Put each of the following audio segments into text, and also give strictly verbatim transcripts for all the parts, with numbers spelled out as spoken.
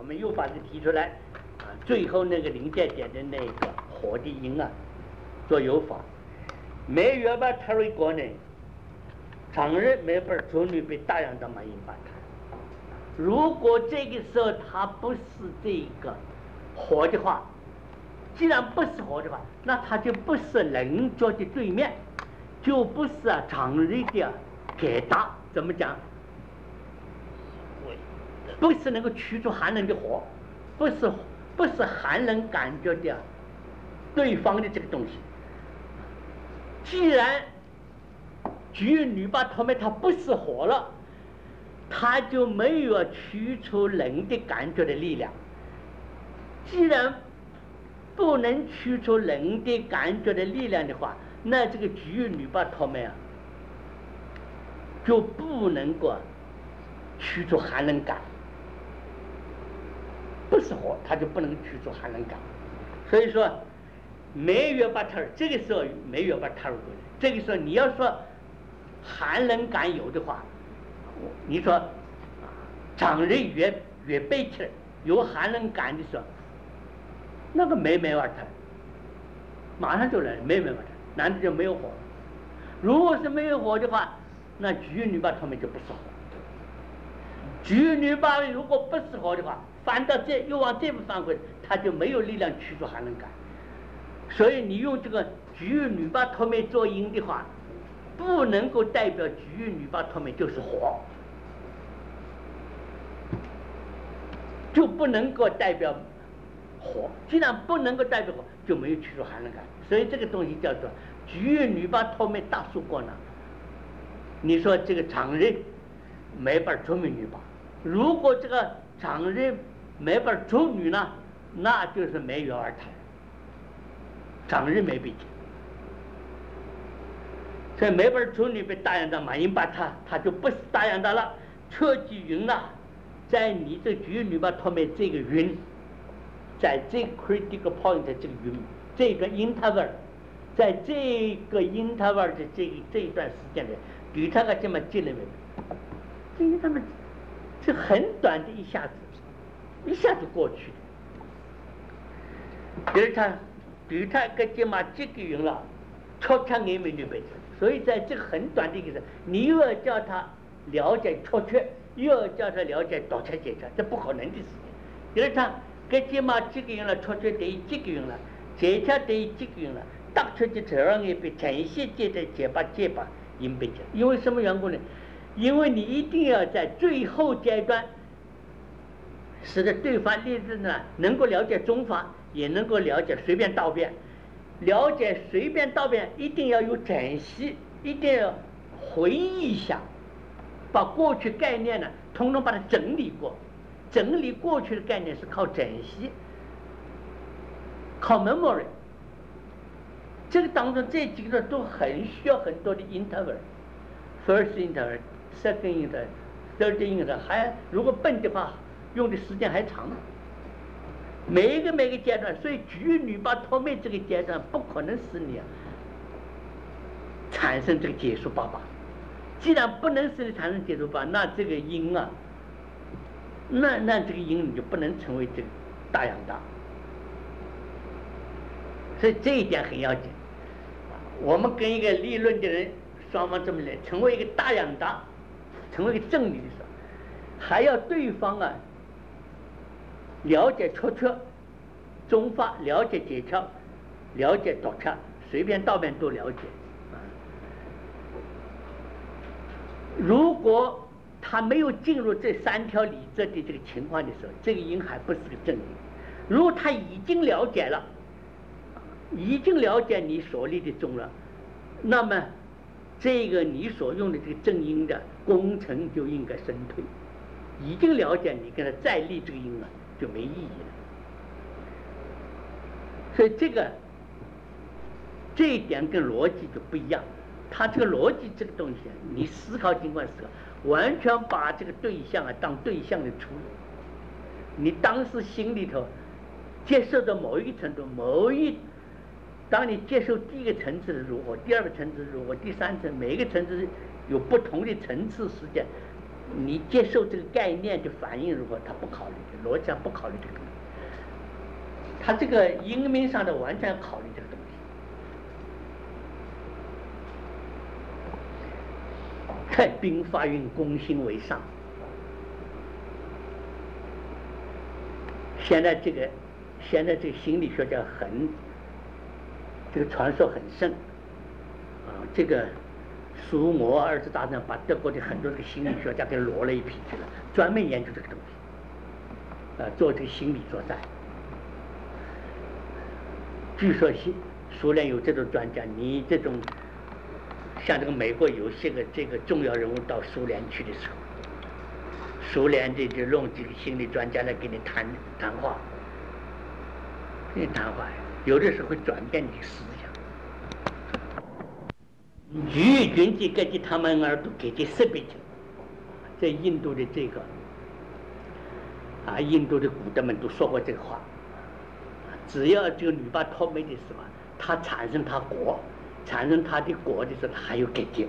我们又把这个提出来啊，最后那个临界点的那个火的音啊，做有法。没月把他为国呢，常人没本处女被大洋的满音把他。如果这个时候他不是这个火的话，既然不是火的话，那他就不是棱角的对面，就不是啊常人的给大。怎么讲？不是能够驱除寒冷的火，不是不是寒冷感觉的对方的这个东西。既然举女把头面它不是火了，它就没有驱除冷的感觉的力量。既然不能驱除冷的感觉的力量的话，那这个举女把头面啊就不能够驱除寒冷感。不是火，它就不能驱除寒冷感。所以说没月把它这个时候没月把它这个时候你要说寒冷感有的话，你说长日越越背起来有寒冷感的时候，那个没没法谈，马上就来没没法谈，难道就没有火？如果是没有火的话，那举女把他们就不是火。举女把如果不是火的话，翻到这又往这边翻回，它就没有力量驱除寒冷感。所以你用这个举女把头面做音的话，不能够代表举女把头面就是火，就不能够代表火。既然不能够代表火，就没有驱除寒冷感。所以这个东西叫做举女把头面大数过呢。你说这个常人没法出名女吧？如果这个常人没法出女呢，那就是没有二胎，常人没被解。所以没法出女被大洋的满音把它，它就不是大洋的了。彻底云了，在你这举女把头面这个云，在这 critical point 这个云，这个 interval， 在这个 interval 的这个这一段时间里，给他个这么积累没？这个他们是很短的一下子，一下子过去的。就是他给他个这么这个云了，超强眼没就被。所以在这个很短的一个，你又要叫他了解错缺，又要叫他了解导拆解决，这不可能的事情。就是他给这么这个云了，错缺等于这个云了，解决等于这个云了，大出的头上也被呈现界的结巴结巴音被解。因为什么缘故呢？因为你一定要在最后阶段，使得对方例子呢能够了解中法，也能够了解随便道变。了解随便道变一定要有整析，一定要回忆一下，把过去概念呢统统把它整理过。整理过去的概念是靠整析，靠 memory。 这个当中这几个都很需要很多的 interval， first interval， second interval， third interval， 还如果笨的话用的时间还长。每一个每个阶段，所以举女把托妹这个阶段不可能使你啊产生这个结束爸爸。既然不能使你产生结束爸爸，那这个音啊，那那这个音你就不能成为这个大养大。所以这一点很要紧。我们跟一个理论的人双方这么来，成为一个大养大，成为一个正理的时候，还要对方啊了解出缺、中法，了解解窍，了解导窍，随便道边都了解。如果他没有进入这三条理则的这个情况的时候，这个音还不是个正音。如果他已经了解了，已经了解你所立的中了，那么这个你所用的这个正音的工程就应该身退。已经了解，你跟他再立这个音了就没意义了。所以这个这一点跟逻辑就不一样。他这个逻辑这个东西，你思考尽管思考，完全把这个对象啊当对象的处理。你当时心里头接受到某一个程度，某一当你接受第一个层次的如何，第二个层次如何，第三层，每一个层次有不同的层次时间， 你接受这个概念的反应如何？他不考虑的，逻辑上不考虑这个东西。他这个英明上的完全考虑这个东西。太兵发运，攻心为上。现在这个，现在这个心理学家很，这个传说很盛，啊，这个苏俄二次大战把德国的很多这个心理学家给罗了一批去了，专门研究这个东西，啊，做这个心理作战。据说苏苏联有这种专家，你这种像这个美国有些个这个重要人物到苏联去的时候。苏联的就弄几个心理专家来给你谈谈话，给你谈话，有的时候会转变你的思想。举军这个的他们耳朵给这设备去，在印度的这个啊，印度的古德们都说过这个话，只要这个女娲托美的时候，他产生他国，产生他的国的时候，他还有给接。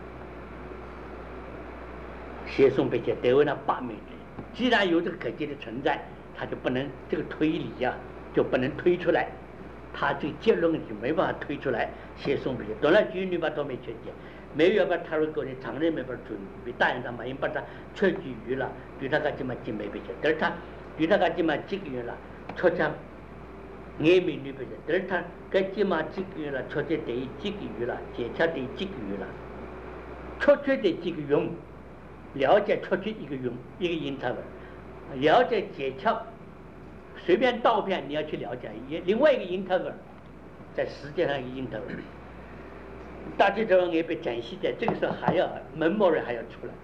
写送被写得为了罢免的，既然有这个可见的存在，他就不能这个推理呀、啊，就不能推出来，他这个结论就没办法推出来。写送被写，当然举女把都没确定，没有把他如果的常人没法准备，当然他嘛，因把他确举于了，对他个这么几没被写，但是他对他个这么几个月了，确实眼明女被写，但是他个这么几个月了，确实得几个月了，接洽得几个月了，确实得几个月。了解出去一个用一个 interval， 了解解窍，随便倒片你要去了解也另外一个 interval， 在时间上一个 interval， 大体这玩意被展现在这个时候还要 memory 还要出来，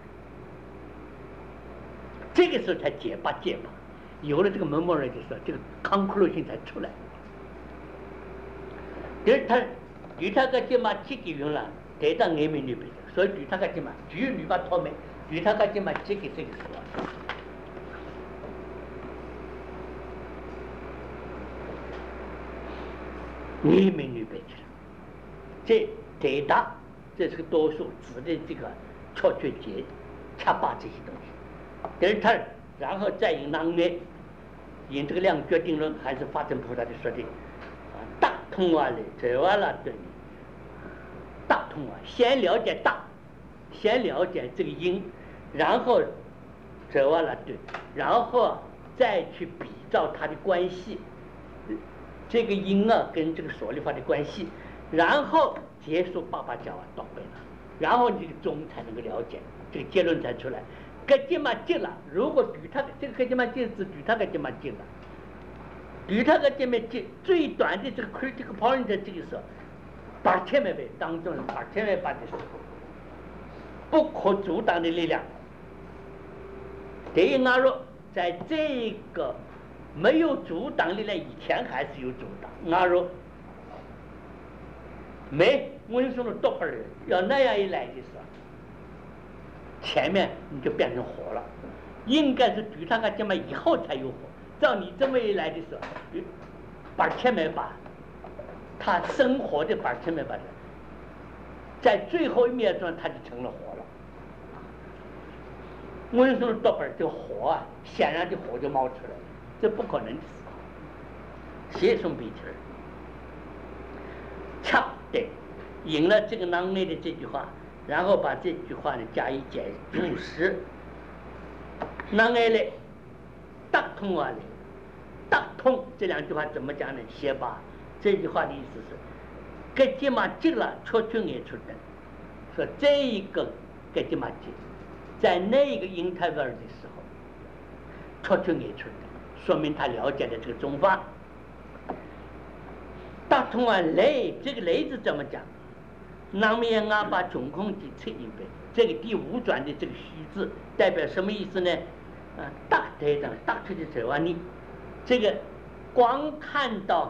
这个时候才解吧解吧，有了这个 memory 的时候，这个 conclusion 才出来。就是他对他个解嘛几个用了，得到眼明里边，所以对他个解嘛只有女把托美。对他个这么这个这个说，你们女白去了，这对答，这是个多数指的这个确确节、恰把这些东西。但是他然后再引囊内，引这个量决定论，还是发生菩萨的说的啊，大通完了，这完了对，大通啊，先了解大，先了解这个因。然后折完了对，然后再去比照它的关系，这个因啊跟这个所立法的关系，然后结束爸爸讲完倒背了，然后这个中才能够了解，这个结论才出来。格吉嘛结了，如果对他这个格吉嘛结是对他格吉嘛结了，对他格吉嘛结最短的这个 critical point 这个时候，八千万倍当中八千万八的时候，不可阻挡的力量。对于阿若在这个没有阻挡力量以前还是有阻挡，阿若没温顺的多半人要那样一来的时候，前面你就变成火了，应该是对他个这么以后才有火，照你这么一来的时候，把千没把他生活的把千没把在最后一秒钟他就成了火了。温顺的多半这个火啊，显然的火就冒出来了，这不可能的事。写送笔词儿，恰对，引了这个囊内的这句话，然后把这句话呢加以解注释。囊内嘞，大通啊嘞，大通这两句话怎么讲呢？写吧，这句话的意思是，格吉嘛结了，确确演出的，说这一个格吉嘛结。在那个因泰维尔的时候，确确演出的，说明他了解了这个中法。大通啊雷，这个雷字怎么讲？南面啊把中空的测一遍，这个第五转的这个虚字代表什么意思呢？啊，大对的，大出的走啊你，这个光看到，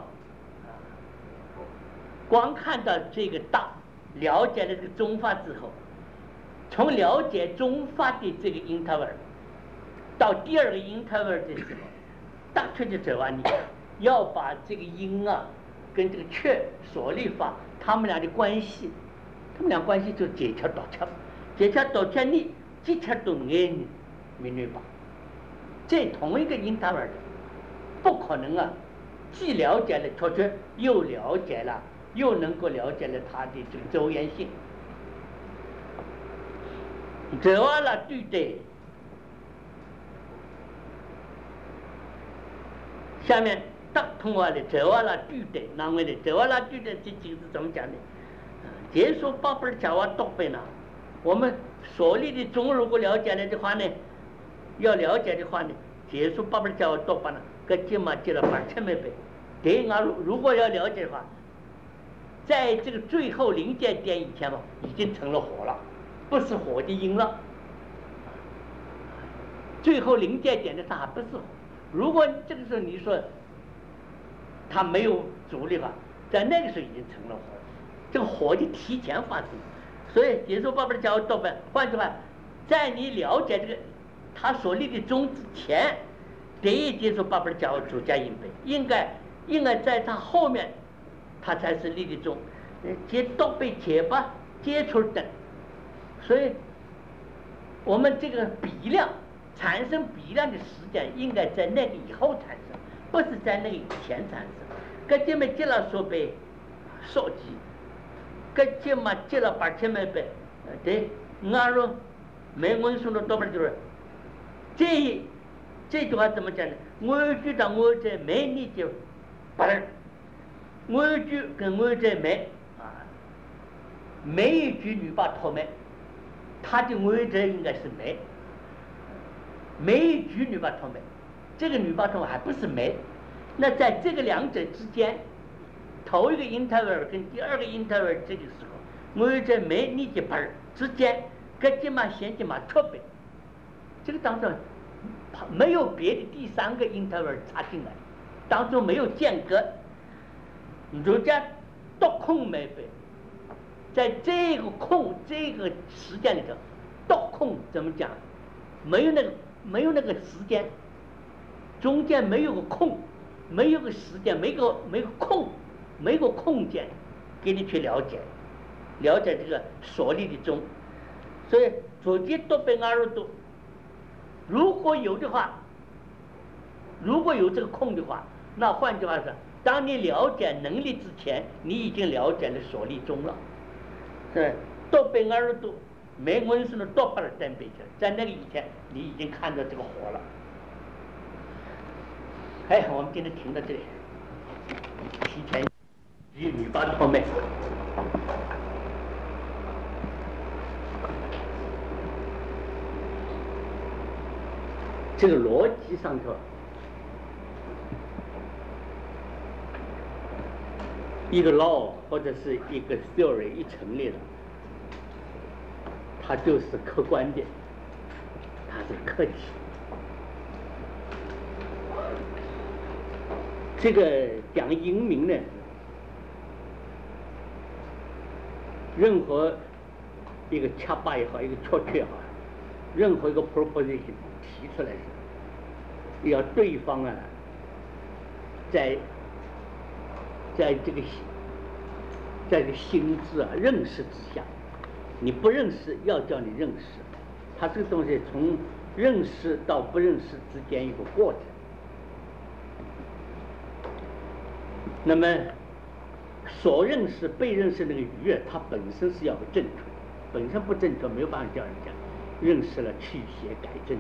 光看到这个大，了解了这个中法之后。从了解中法的这个 interval 到第二个 interval 的时候，大确就走完，你要把这个因啊跟这个确所立法他们俩的关系，他们俩关系就解敲导敲，解敲导敲你接切到眼明白吧？这同一个因他而的，不可能啊！既了解了确确，又了解了，又能够了解了它的这个周延性。这完了对的。下面大通话的这完了对的，哪位的这完了对的这几个字怎么讲的？结束八本讲话多背呢。我们所立的宗如果了解了的话呢，要了解的话呢，结束八本讲话多背呢，搿起码记了八千没背。对啊，如果要了解的话，在这个最后临界点以前嘛，已经成了火了，不是火的因了。最后临界点的它还不是火。如果这个时候你说它没有阻力吧，在那个时候已经成了火，这个火就提前发生。所以结束八本讲话多背，换句话，在你了解这个他所立的宗之前，得以接触八本讲话主加引背，应该应该在他后面，他才是立的宗。接多背解吧接触等，所以我们这个比量产生比量的时间应该在那个以后产生，不是在那个以前产生。搿节么接了说背少记，搿节么接了八千没背，对，俺说没文书的多半就是这这句话怎么讲呢？我句到我这没你就不是，我句跟我这没啊，每一句女把头没，他的我这应该是没。每一句女把头没，这个女把头还不是没，那在这个两者之间，头一个 interval 跟第二个 interval 这个时候，我这没你的本之间，搿节嘛先节嘛错别，这个当中没有别的第三个 interval 插进来，当中没有间隔，儒家独空没别，在这个空这个时间里头，独空怎么讲？没有那个。没有那个时间，中间没有个空，没有个时间，没个没个空，没个空间给你去了解，了解这个所立的宗。所以左接多背阿罗多，如果有的话，如果有这个空的话，那换句话说，当你了解能力之前，你已经了解了所立宗了。是多背阿罗多。没文书的多半单背去，在那个以前，你已经看到这个火了。哎，我们今天停到这里，提前与女把头妹。这个逻辑上头，一个 law 或者是一个 theory 一成立了。它就是客观的，它是客体。这个讲英明呢，任何一个恰巴也好，一个确确也好，任何一个 proposition 提出来时，要对方啊，在在这个在这个心智啊认识之下。你不认识，要叫你认识，它这个东西从认识到不认识之间一个过程。那么所认识、被认识那个愉悦，它本身是要个正确，本身不正确，没有办法叫人家认识了去邪改正的。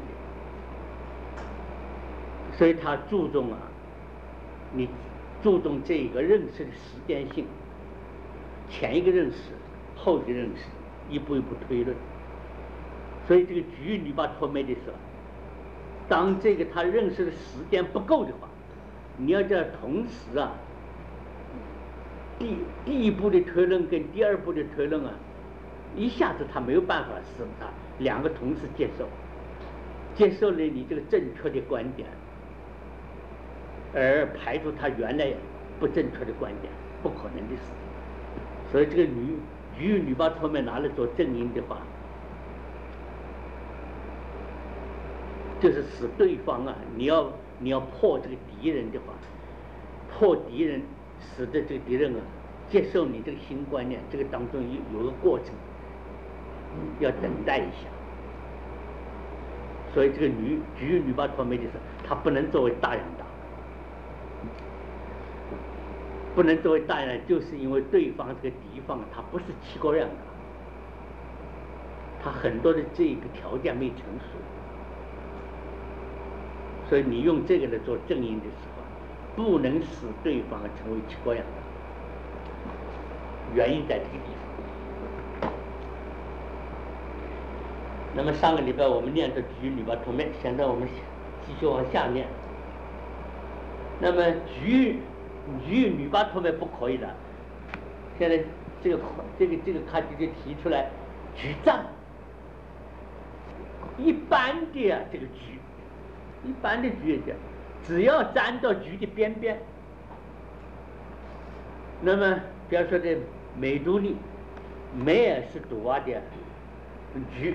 所以他注重啊，你注重这个认识的时间性，前一个认识，后一个认识。一步一步推论，所以这个举女把托妹的时候，当这个他认识的时间不够的话，你要叫同时啊，第第一步的推论跟第二步的推论啊，一下子他没有办法使他两个同时接受，接受了你这个正确的观点，而排除他原来不正确的观点，不可能的事情。所以这个女。与女把托妹拿来做证明的话，就是使对方啊，你要你要破这个敌人的话，破敌人，使得这个敌人啊接受你这个新观念，这个当中有有个过程，要等待一下。 所以这个氯聚氯巴脱酶就是它不能作为大氧打，不能作为大氧，就是因为对方这个敌方它不是七高氧的，它很多的这个条件没成熟，所以你用这个来做正因的时候，不能使对方成为七高氧的，原因在这个地方。那么上个礼拜我们念的聚氯巴脱酶，现在我们继续往下念。那么聚聚氯巴脱酶不可以的，现在这个这个这个课题就提出来，聚脏一般的啊这个聚，一般的聚的，只要沾到聚的边边，那么比方说这美杜利、梅尔氏毒蛙的聚。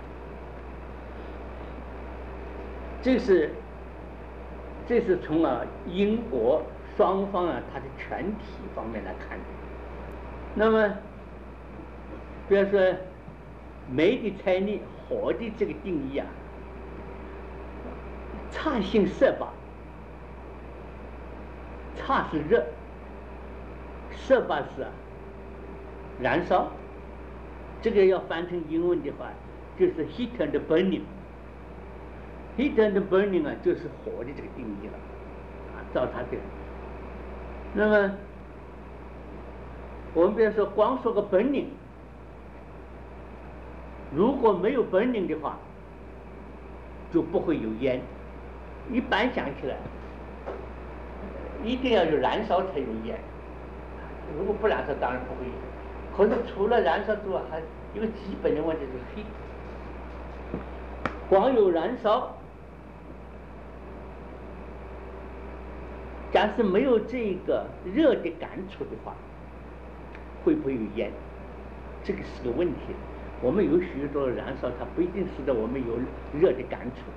这是，这是从啊英国双方啊它的全体方面来看的。那么，比方说酶的猜力、火的这个定义啊，差性色吧，差是热，色吧是啊燃烧。这个要翻成英文的话，就是 heat and burning。heat and burning 啊，就是火的这个定义了，啊，照它这个。那么，我们比如说光说个 burning， 如果没有 burning 的话，就不会有烟。一般想起来，一定要有燃烧才有烟，如果不燃烧，当然不会有。可是除了燃烧之外，还有个基本的问题就是 heat， 光有燃烧。假使没有这个热的感触的话，会不会有烟？这个是个问题。我们有许多燃烧，它不一定使得我们有热的感触。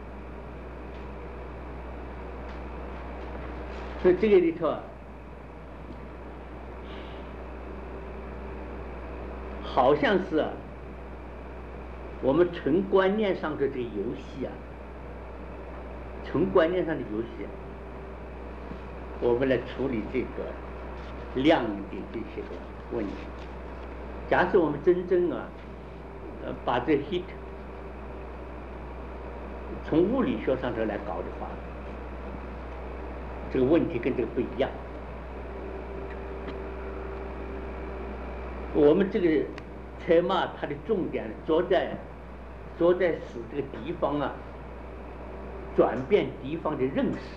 所以这个里头，好像是啊，我们纯观念上的这个游戏啊，纯观念上的游戏、啊。我们来处理这个量的这些个问题。假设我们真正啊，呃，把这 heat 从物理学上头来搞的话，这个问题跟这个不一样。我们这个采码它的重点着在着在使这个敌方啊转变敌方的认识。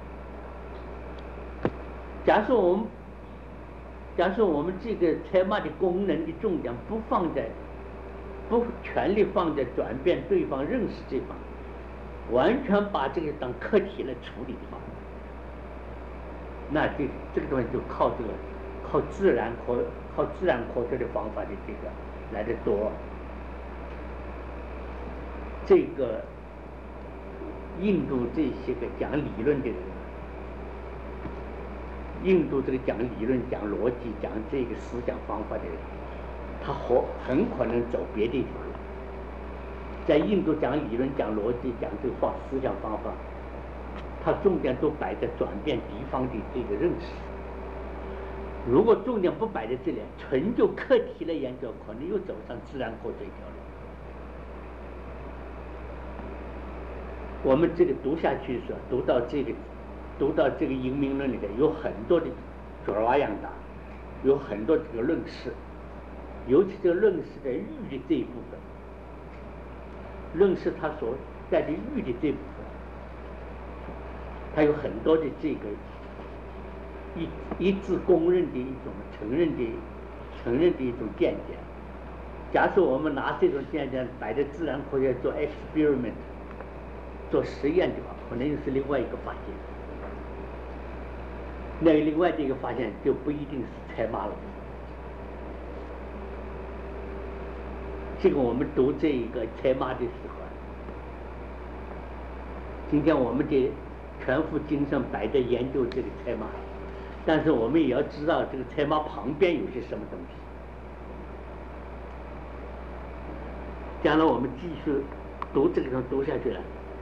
假设我们，假设我们这个采码的功能的重点不放在，不全力放在转变对方认识这方，完全把这个当课题来处理的话，那这这个东西就靠这个，靠自然科，靠自然科学的方法的这个来的多。这个印度这些个讲理论的人。印度这个讲理论、讲逻辑、讲这个思想方法的人，他很很可能走别的一条路。在印度讲理论、讲逻辑、讲这个方思想方法，他重点都摆在转变敌方的这个认识。如果重点不摆在这里，纯就课题来研究，可能又走上自然科学一条路。我们这个读下去的时候，读到这个。读到这个因明论里面有很多的爪哇样的，有很多这个论式，尤其这个论式的欲的这一部分，论式它所在的欲的这部分，它有很多的这个一一致公认的一种承认的承认的一种见解。假设我们拿这种见解摆在自然科学做 experiment 做实验的话，可能又是另外一个发现。那个另外的一个发现就不一定是采码了。这个我们读这一个采码的时候，今天我们的全副精神摆在研究这个采码，但是我们也要知道这个采码旁边有些什么东西。将来我们继续读这个东西读下去了，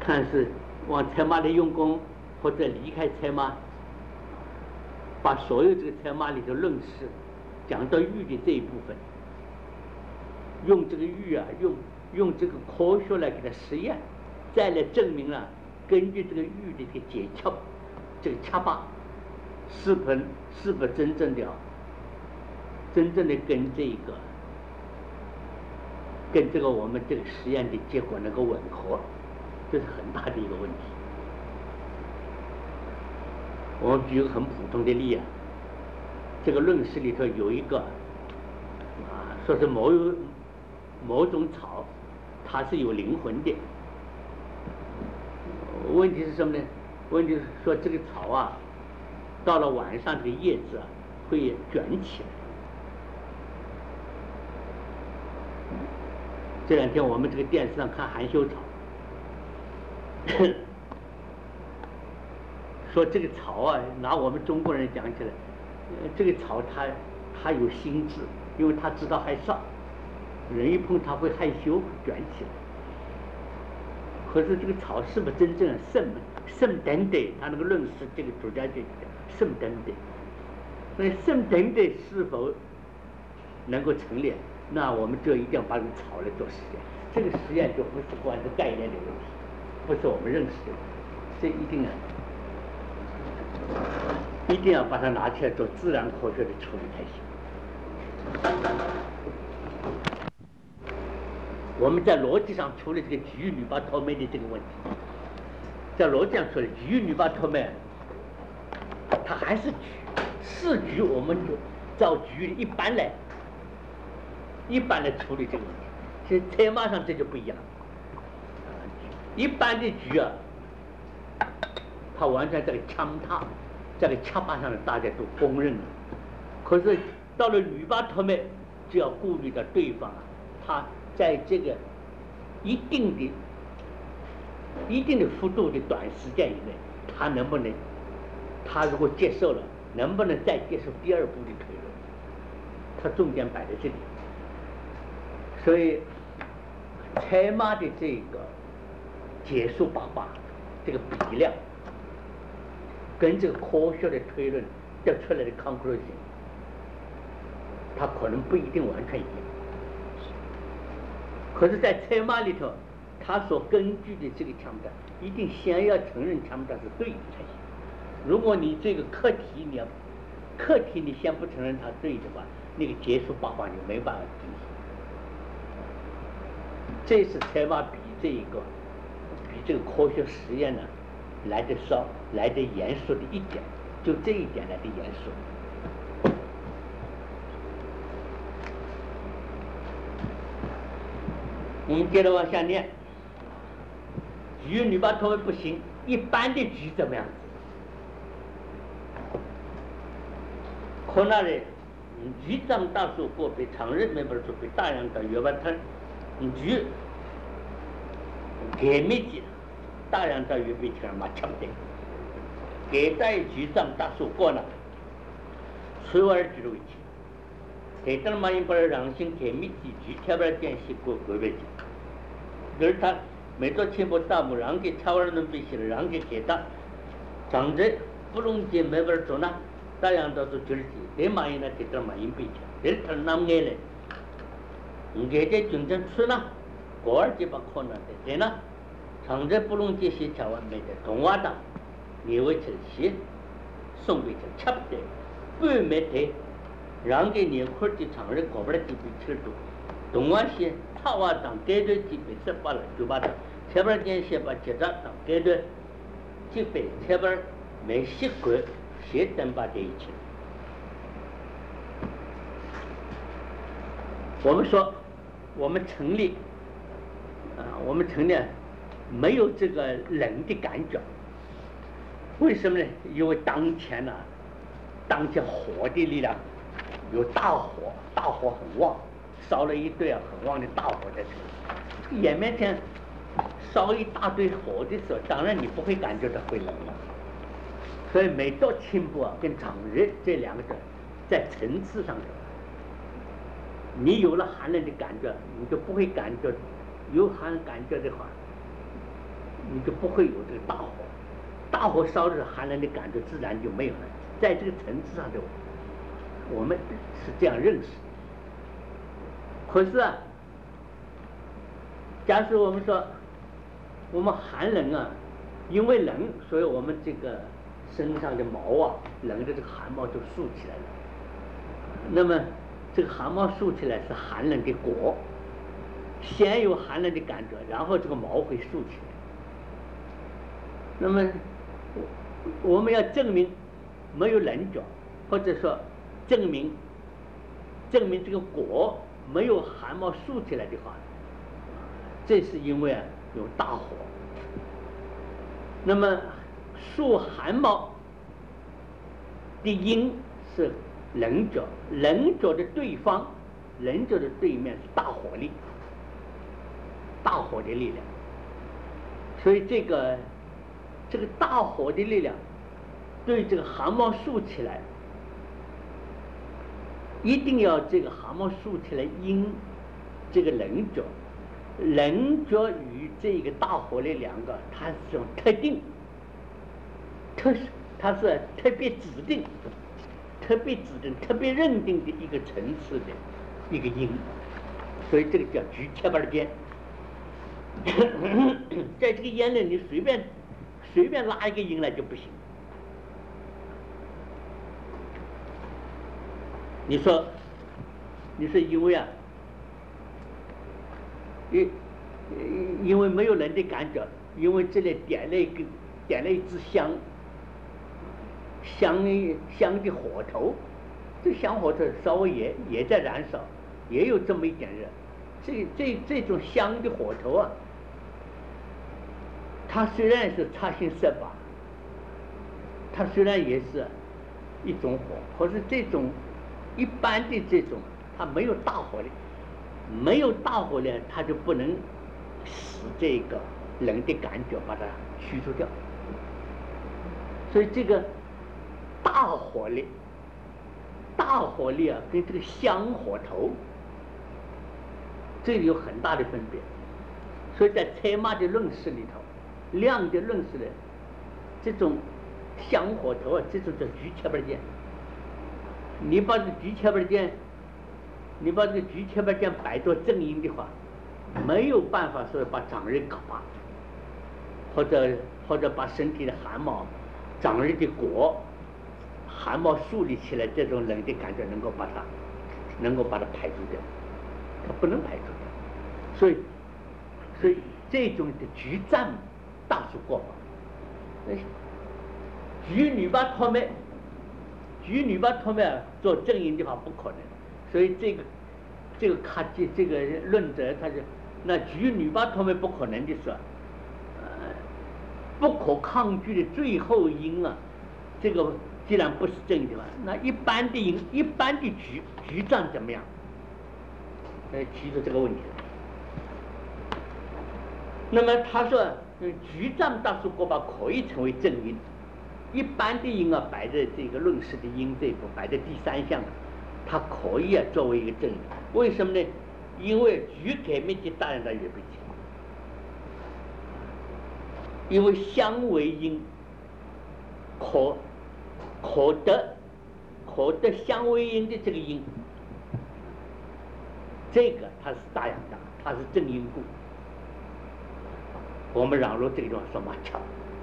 看是往财马里用功，或者离开财马，把所有这个财马里的论事讲到欲的这一部分，用这个欲啊，用用这个科学来给它实验，再来证明了、啊、根据这个欲的这个解窍，这个掐把是否是否真正的、啊、真正的跟这个跟这个我们这个实验的结果能够吻合，这是很大的一个问题。我们举个很普通的例啊，这个论事里头有一个啊，说是某有某种草，它是有灵魂的。问题是什么呢？问题是说这个草啊，到了晚上这个叶子啊会卷起来。这两天我们这个电视上看含羞草，说这个草啊，拿我们中国人讲起来，呃、这个草它它有心智，因为它知道害臊，人一碰它会害羞卷起来。可是这个草是不是真正圣圣等的？他那个论事这个主家就讲圣等的，所以圣等的是否能够成立？那我们就一定要把这个草来做实验。这个实验就不是光是概念的问题，不是我们认识的问题，这一定啊，一定要把它拿起来做自然科学的处理才行。我们在逻辑上处理这个局域铝巴脱酶的这个问题，在逻辑上处理局域铝巴脱酶，它还是局，是局，我们就照局一般来。一般来处理这个问题，其实财马上这就不一样。一般的局啊，它完全这个枪塔，这个掐把上的大家都公认了。可是到了铝巴脱酶，就要顾虑到对方啊，他在这个一定的、一定的幅度的短时间以内，他能不能，他如果接受了，能不能再接受第二步的推论？他重点摆在这里。所以，财马的这个结束爸爸这个比量，跟这个科学的推论得出来的 conclusion， 它可能不一定完全一样。可是，在财马里头，他所根据的这个强调，一定先要承认强调是对的才行。如果你这个课题你要课题你先不承认它对的话，那个结束爸爸就没办法进行。这是财马比这一个比这个科学实验呢来的少来的严肃的一点，就这一点来的严肃。我们接着往下念，局铝巴脱酶不行，一般的局怎么样子？可那里局长大数过被常人没法做被大量的约巴特。局给没几，大量在预备前嘛差不多，给在局长大数过了，随而局的问题，给到嘛因把让心给没几局，特别电视过过备去，而他每做全部大幕让给超人能必须的让给给他，长者不能见没法做呢，大量都是局的，给嘛因呢给到嘛因备去，而他nam给嘞。给这军政出呢，国二就把困难的，对呢，常在不能这些条文没的，动画的，你为这些送给这差不多，不没得，让给你块的常人搞不来几笔尺度，动画些他话当阶段几笔十八了就把它，前边间些把结扎当阶段几笔前边没习惯，写等把这一切。我们说，我们城里，啊，我们城里没有这个冷的感觉，为什么呢？因为当前呢、啊，当前火的力量有大火，大火很旺，烧了一堆啊很旺的大火在这里，眼面前烧一大堆火的时候，当然你不会感觉到会冷了。所以每到清波啊跟长日这两个在层次上头。你有了寒冷的感觉，你就不会感觉有寒感觉的话， 你就不会有这个大火，大火烧的寒冷的感觉自然就没有了。在这个层次上的，我们是这样认识。可是啊，假使我们说我们寒冷啊，因为冷，所以我们这个身上的毛啊，冷的这个汗毛就竖起来了。那么这个汗毛竖起来是寒冷的果，先有寒冷的感觉，然后这个毛会竖起来。那么我们要证明没有棱角，或者说证明证明这个果没有汗毛竖起来的话，这是因为啊有大火。那么竖汗毛的因是棱角，棱角的对方，棱角的对面是大火力，大火的力量。所以这个这个大火的力量对这个汗毛竖起来，一定要这个汗毛竖起来因这个棱角，棱角与这个大火力两个，它是这种特定特它是特别指定特别指定特别认定的一个层次的一个因，所以这个叫局切板间。在这个烟里你随便随便拉一个音来就不行。你说你说因为啊因因为没有人的感觉，因为这里点了一个点了一支香香香的火头，这香火头稍微也也在燃烧，也有这么一点热。这这这种香的火头啊，它虽然是擦心色法，它虽然也是一种火，可是这种一般的这种它没有大火力，没有大火力它就不能使这个人的感觉把它驱除掉。所以这个大火力大火力啊跟这个香火头这里有很大的分别。所以在采马的论事里头，量的论事里，这种香火头啊，这种叫局切板间。你把这个局切板间你把这个局切板间摆作正音的话，没有办法说把长日搞拔，或者或者把身体的汗毛长日的果汗毛竖立起来，这种冷的感觉能够把它能够把它排除掉，它不能排除掉。所以所以这种的局占大数过法。局女把托妹局女把托妹做正音的话不可能，所以这个这个卡基这个论者他就那局女把托妹不可能的说，呃，不可抗拒的最后音啊，这个既然不是正音的话，那一般的音一般的局局占怎么样？呃，提出这个问题。那么他说，局占大数过法可以成为正音，一般的音啊摆在这个论事的音这一步，摆在第三项，它可以啊作为一个正音。为什么呢？因为局改灭的当然它也不行，因为相为音，可可得可得相为音的这个音，这个它是大阳大，它是正音故。我们让入这个地方说马巧，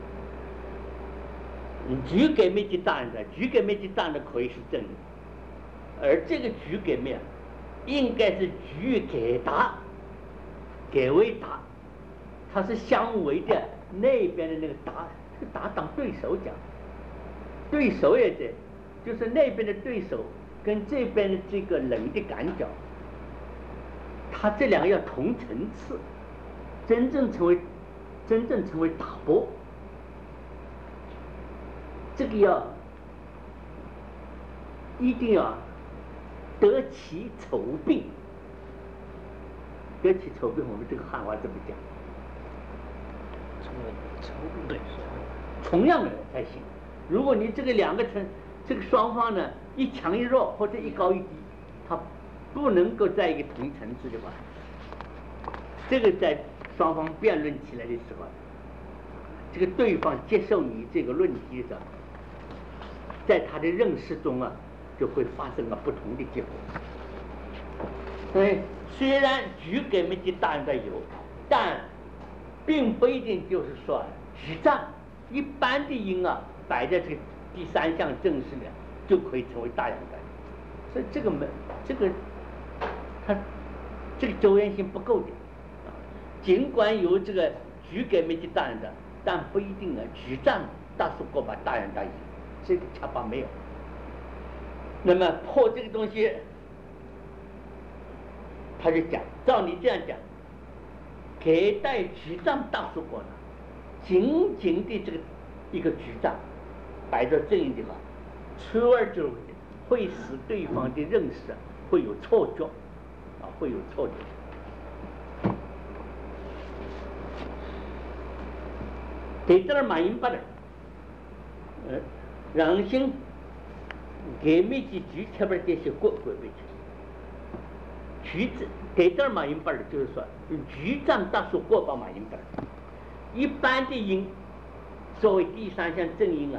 局改灭的当然的，局改灭的当然可以是正音，而这个局改灭应该是局改达，改为达，它是相为的那边的那个达，这个达当对手讲，对手也在，就是那边的对手跟这边的这个人的感觉，它这两个要同层次，真正成为真正成为打波，这个要一定要得其丑病，得其丑病，我们这个汉话怎么讲？ 丑对， 同样的才行。如果你这个两个层，这个双方呢一强一弱或者一高一低，它不能够在一个同层次的话，这个在双方辩论起来的时候， 这个对方接受你这个论题的时候，在他的认识中啊，就会发生了不同的结果。所以虽然局给没的答案的有，但并不一定就是说局占一般的因啊摆在这个第三项正式的就可以成为大阳的。所以这个没这个它这个周延性不够的。尽管有这个局给没的答案的，但不一定啊局占大数过把大阳大因，这个恰把没有。那么破这个东西，他就讲，照你这样讲，给带局占大数过呢，仅仅的这个一个局占摆在正因的话，初二就会使对方的认识啊会有错觉啊，会有错觉。给这儿马英八的，呃，让心给没几局前边这些过过回去，局子给这儿马英八的，就是说局占大数过把马英八，一般的因作为第三项正因啊，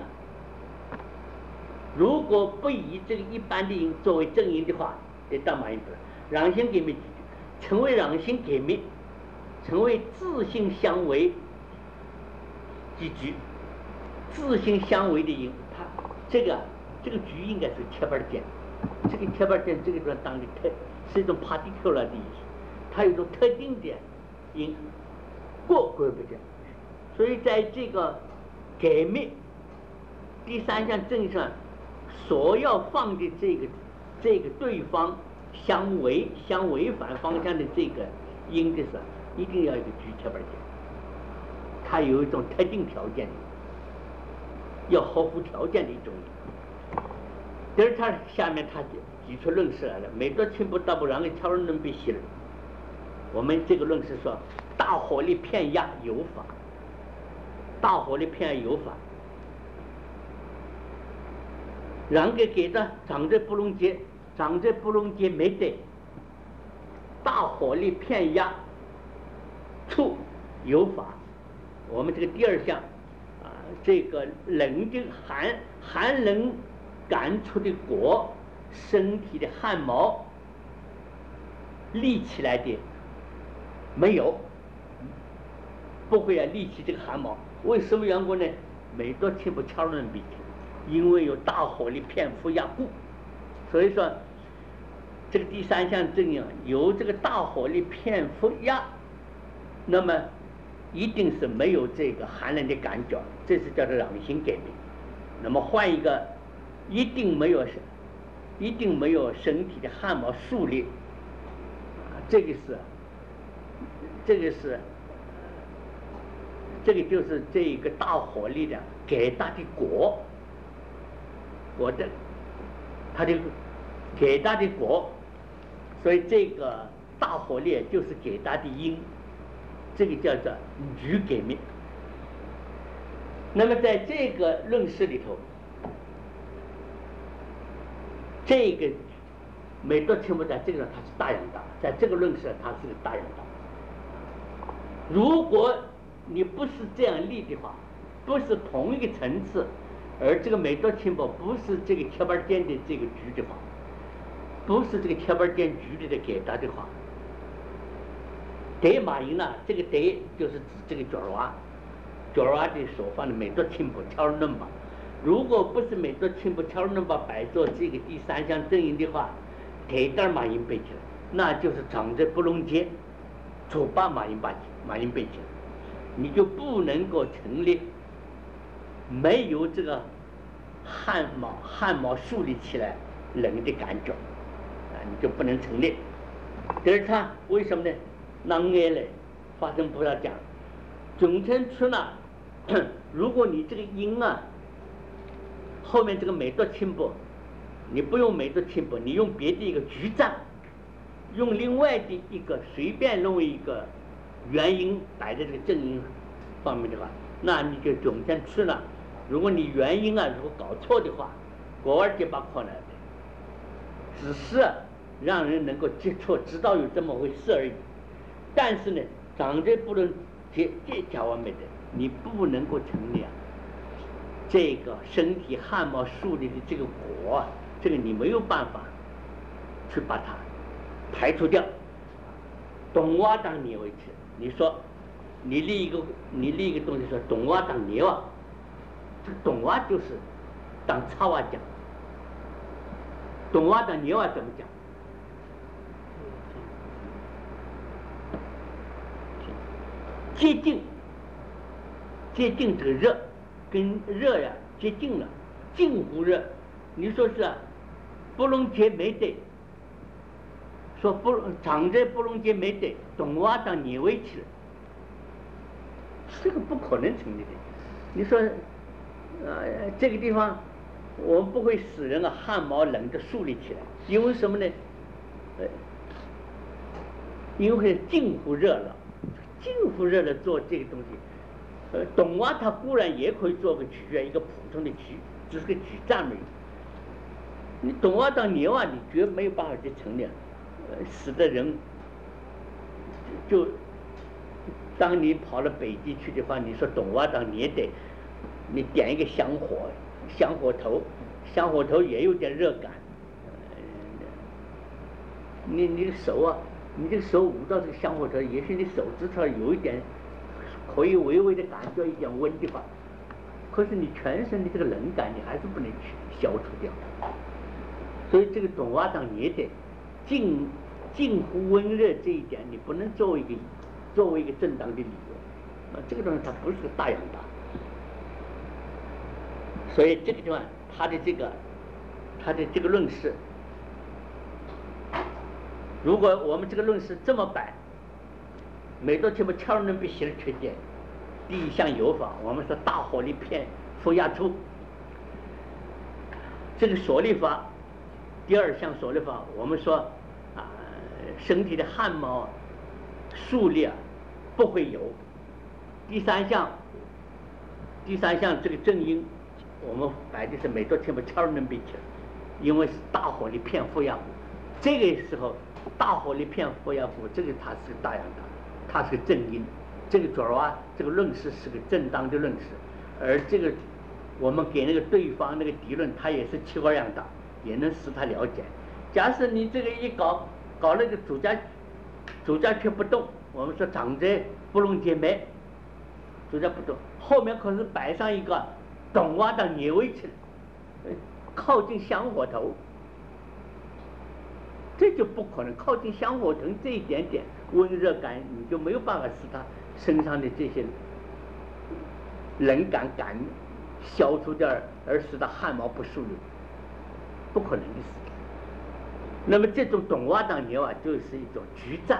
如果不以这个一般的因作为正因的话，得当马英八，让心给没几局，成为让心给没，成为自性相违。几局自性相违的因，它这个这个局应该是切板点，这个切板点这个地方当的特是一种 particular 的意思，它有一种特定的因过过不掉，所以在这个改灭第三项正上所要放的这个这个对方相违相违反方向的这个因的时候，一定要有一个局切板点。它有一种特定条件的，要合乎条件的一种。但是他下面他举出论述来了，每多亲不大不让的超人能被吸了。我们这个论是说，大火力骗压有法，大火力骗压有法，让给给的长在不隆节，长在不隆节没得，大火力骗压处有法。我们这个第二项啊，这个冷的寒寒冷感出的果，身体的汗毛立起来的没有，不会啊立起这个汗毛。为什么缘故呢？每多听不敲人比，因为有大火力骗负压故，所以说这个第三项正因由这个大火力骗负压，那么一定是没有这个寒冷的感觉，这是叫做让心改变。那么换一个，一定没有，一定没有身体的汗毛竖立，这个是，这个是，这个就是这个大火力的给大的果，果的，它的给大的果，所以这个大火力就是给大的因。这个叫做局给灭。那么在这个论述里头，这个每多听不在这个它是大阳大，在这个论述它是个大阳大。如果你不是这样立的话，不是同一个层次，而这个每多听不不是这个贴板点的这个局的话，不是这个贴板点局里的给大的话。得马赢了，这个得就是指这个角娃，角娃的所放的每多清补挑嫩吧。如果不是每多清补挑嫩吧摆做这个第三项正因的话，得点马赢背起来，那就是长在不隆节，主把马赢把马赢背起来，你就不能够成立没有这个汗毛汗毛竖立起来冷的感觉啊，你就不能成立。但是他为什么呢？那爱嘞，发生菩萨讲，总称出呢，如果你这个因啊，后面这个每多清补，你不用每多清补，你用别的一个局占，用另外的一个随便认为一个原因摆在这个正因方面的话，那你就总称出了。如果你原因啊如果搞错的话，国二就把可能的，只是让人能够接触，知道有这么回事而已。但是呢，长者不能接接讲完没得， 你不能够成立啊这个身体汗毛树立的这个果，这个你没有办法去把它排除掉。懂蛙当捏为止，你说你立一个你立一个东西说懂蛙当捏蛙，这个懂蛙就是当插蛙讲，懂蛙当捏蛙怎么讲？接近接近这个热，跟热呀接近了，近乎热。你说是啊，不能结没得，说不长者不能结没得，懂蛙当捏为去了，这个不可能成立的。你说，呃，这个地方我们不会使人啊汗毛冷的竖立起来，因为什么呢？呃，因为近乎热了。近乎热了做这个东西，呃，懂蛙它固然也可以做个曲啊，一个普通的曲，只是个曲站而已。你懂蛙当捏蛙，你绝没有办法去成立，呃，使得人就，就当你跑到北极去的话，你说懂蛙当捏得，你点一个香火，香火头，香火头也有点热感，呃、你你的手啊。你这个手捂到这个香火头，也许你手指头有一点可以微微的感觉一点温的话，可是你全身的这个冷感你还是不能去消除掉。所以这个懂蛙当捏的近近乎温热这一点，你不能作为一个作为一个正当的理由。啊，这个东西它不是个大养大。所以这个地方他的这个他的这个论事。如果我们这个论事这么摆，每到这么敲人必写的缺点，第一项有法，我们说大火力片负压出，这个所立法，第二项所立法，我们说啊，身体的汗毛竖立啊不会有。第三项，第三项这个正因，我们摆的是每到这么敲人必写，因为是大火力片负压，这个时候。大火力片负压符，这个它是个大养大，它是个正因。这个左啊，这个论事是个正当的论事，而这个我们给那个对方那个敌论，他也是七个养大，也能使他了解。假使你这个一搞搞那个主家，主家却不动，我们说长者不容结眉，主家不动，后面可是摆上一个懂蛙当捏位去了，靠近香火头。这就不可能靠近香火头这一点点温热感，你就没有办法使他身上的这些冷感感消除掉，而使他汗毛不竖立，不可能的事。那么这种懂蛙当捏蛙就是一种局战。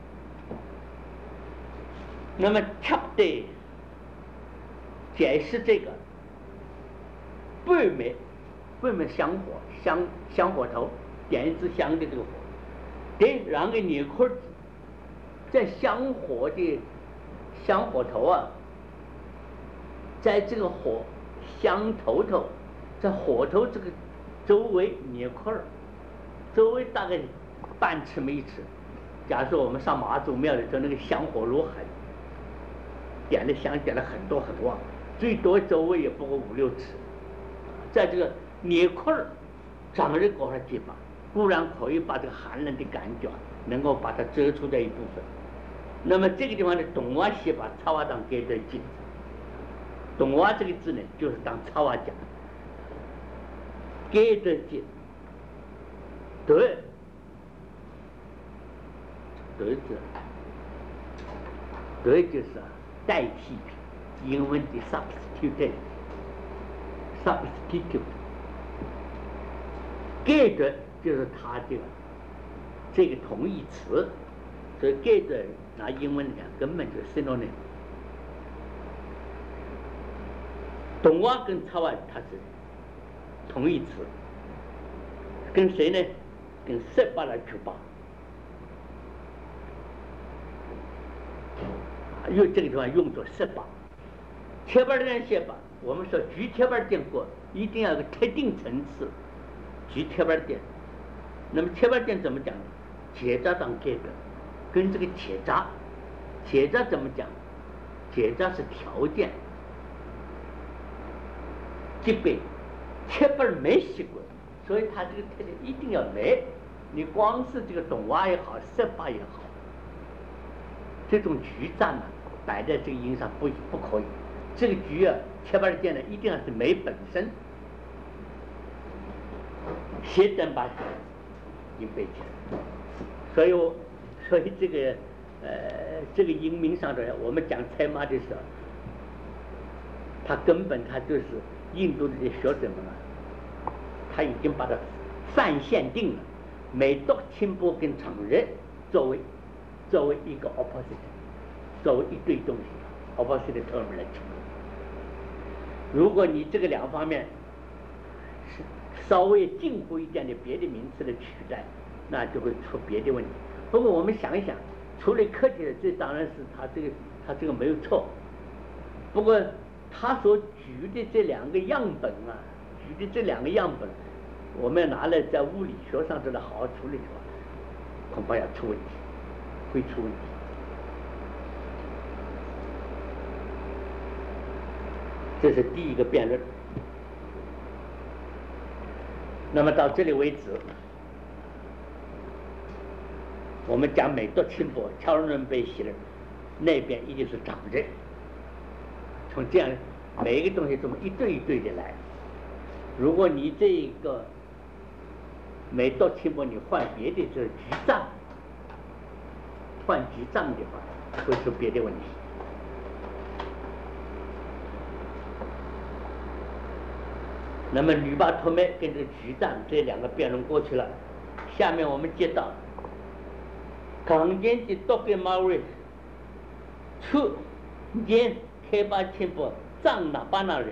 那么恰对解释这个背面背面香火香香火头。点一支香的这个火，对，然后捏块子，在香火的香火头啊，在这个火香头头，在火头这个周围捏块儿，周围大概半尺没一尺。假如说我们上妈祖庙的时候，那个香火炉很点的香点了很多很旺，最多周围也不过五六尺，在这个捏块儿长日搞上几把。固然可以把这个寒冷的感觉能够把它遮出掉一部分。那么这个地方的懂蛙写把插蛙当给的记，懂蛙这个字呢，就是当插蛙讲，给的记，对，对字，对就是代替品，英文的 substitute，substitute， 给的。就是它这个这个同义词，所以给的拿英文讲根本就是 synonym。懂蛙跟插蛙它是同义词，跟谁呢？跟十八来去吧。用这个地方用作十八，贴板的人写吧。我们说举贴板点过，一定要有个特定层次，举贴板点。那么贴板点怎么讲呢？铁渣当给的，跟这个铁渣，铁渣怎么讲？ 结扎是条件，即便切本没习惯，所以他这个特点一定要来。你光是这个懂蛙也好，射靶也好，这种局站呢摆在这个音上不不可以。这个局啊，切本键呢一定要是梅本身，先等把音背起来。所以我，所以这个呃这个音名上的，我们讲猜马的时候，他根本他就是印度的这些学者们啊，他已经把它泛限定了。美读清波跟长日作为作为一个 opposite， 作为一对东西 opposite term 来处理。如果你这个两方面是稍微近乎一点的别的名词的取代，那就会出别的问题。不过我们想一想，除了客体的，这当然是他这个他这个没有错。不过他所举的这两个样本啊，举的这两个样本。我们拿来在物理学上这来好好处理的话，恐怕要出问题，会出问题。这是第一个辩论。那么到这里为止，我们讲美读清波，乔伦贝希尔那边一定是长着。从这样每一个东西这么一对一对的来，如果你这一个美读清波你换别的这局藏，换局藏的话，会出别的问题。那么吕巴托梅跟这个局藏这两个辩论过去了，下面我们接到강진지독일마을추진개발침포藏那巴那人。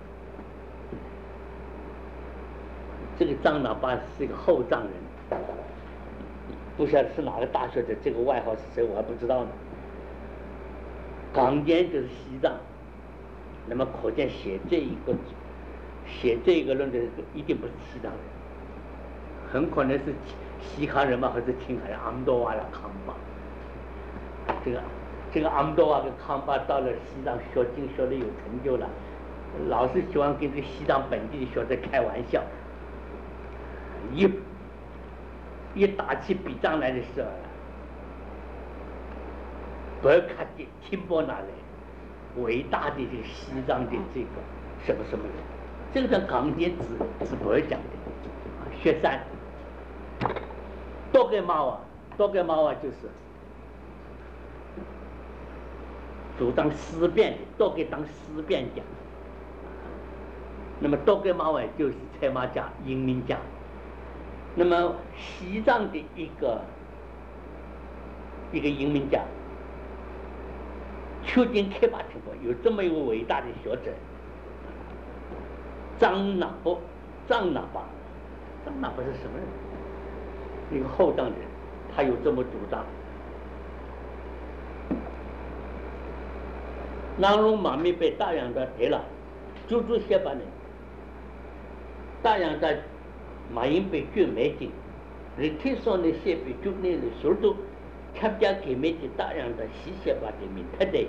这个藏那巴是一个后藏人，不晓得是哪个大学的，这个外号是谁我还不知道呢。강진就是西藏，那么可见写这一个写这一个论的一定不是西藏人，很可能是西汉人嘛，或者青海人阿姆多瓦的康巴。这个这个阿姆多瓦跟康巴到了西藏学经学的有成就了，老是喜欢跟这个西藏本地的学者开玩笑。一一打起笔仗来的时候，不要看见清波那来伟大的这个西藏的这个什么什么人，这个在강진只只不会讲的。雪山多给猫啊，多给猫啊，就是主张思辨的，多给当思辨家。那么多给猫啊，就是采马家、英明家。那么西藏的一个一个英明家，秋金开拔清波，有这么一位伟大的学者，张那波，张那巴，张那巴是什么人？一个后藏人，他有这么主张。南龙马咪被大洋的得了，猪猪些把呢，大洋的。马英被拒没进，日天上的些被拒内的速度，参加给没的大量的西些把的名特的，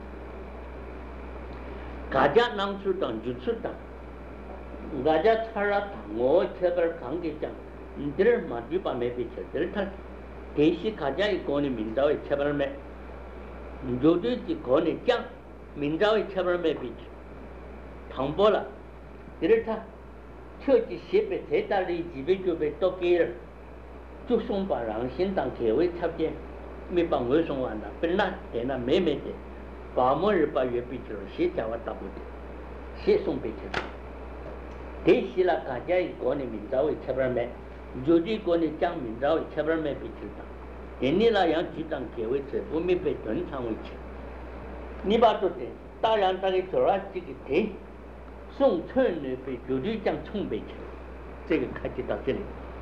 大家能出当就出当，大家查了我这边讲的讲，你这儿嘛就把没被吃，这儿他，这些大家一个呢明朝一这边没，你就对这个呢讲，明朝一这边没被吃，唐波了，这儿他。彻底写被最大的几倍就被都给了，就送把让新当开会条件没把我送完了，本来在那美美的，把末日把月被吃了，谁叫我打不的，谁送被吃了，这些了大家一个呢明朝会吃不买，就这个呢讲明朝会吃不买被吃的，人家那样局长开会吃，不没被顿场会吃，你把做的，当然大概做了这个对。宋春呢被绝对将冲北去，这个看就到这里。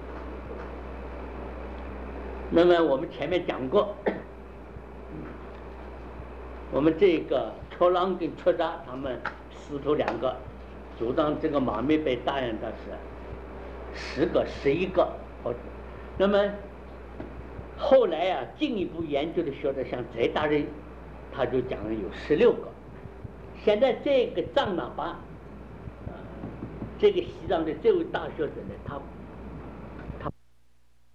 那么我们前面讲过，我们这个戳浪跟戳扎他们师徒两个主张这个马妹被大人的是十个十一个，那么后来啊进一步研究的学者像翟大人他就讲了有十六个。现在这个藏喇叭，呃，这个西藏的这位大学者呢，他